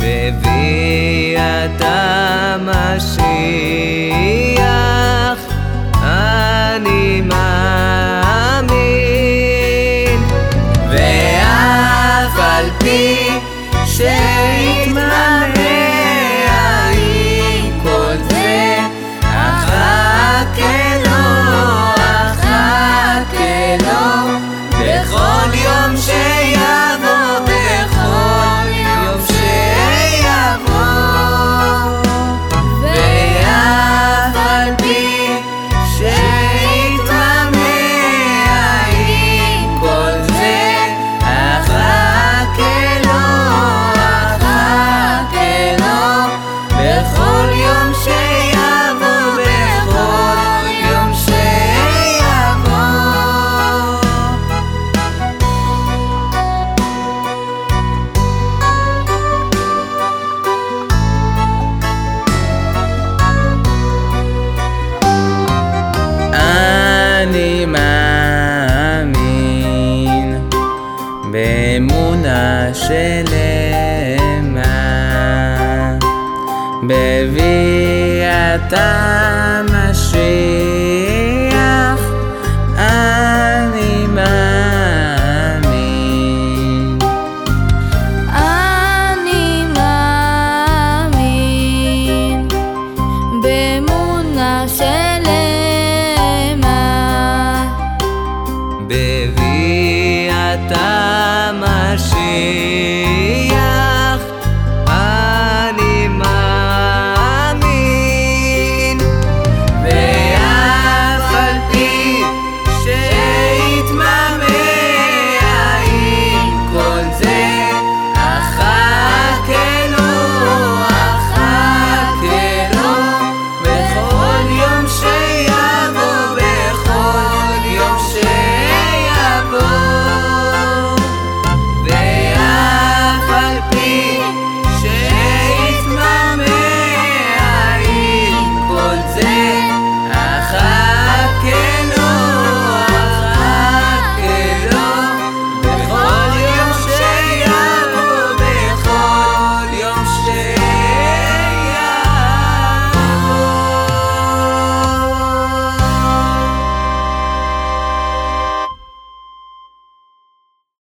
בביאת המשיח אני מאמין, ואף על פי שיתמלא העיר כל זה, אחכה לו בכל יום שיבוא, בכל יום שיבוא. ואף על פי שיתמלא העיר כל זה, אחכה לו בכל יום שיבוא, בכל יום שיבוא. אני מאמין באמונה שלמה בביאת המשיח